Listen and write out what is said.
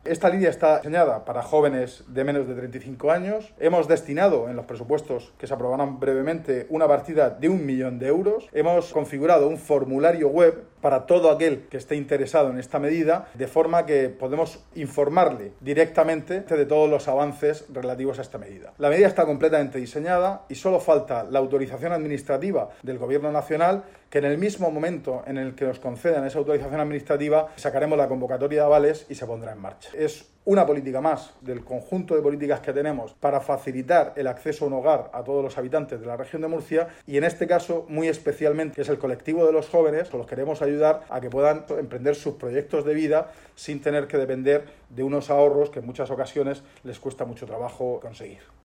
Esta línea está diseñada para jóvenes de menos de 35 años. Hemos destinado en los presupuestos que se aprobarán brevemente una partida de 1 millón de euros. Hemos configurado un formulario web para todo aquel que esté interesado en esta medida, de forma que podemos informarle directamente de todos los avances relativos a esta medida. La medida está completamente diseñada y solo falta la autorización administrativa del Gobierno Nacional, que en el mismo momento en el que nos concedan esa autorización administrativa sacaremos la convocatoria de avales y se pondrá en marcha. Es una política más del conjunto de políticas que tenemos para facilitar el acceso a un hogar a todos los habitantes de la región de Murcia y en este caso muy especialmente que es el colectivo de los jóvenes, los queremos ayudar a que puedan emprender sus proyectos de vida sin tener que depender de unos ahorros que en muchas ocasiones les cuesta mucho trabajo conseguir.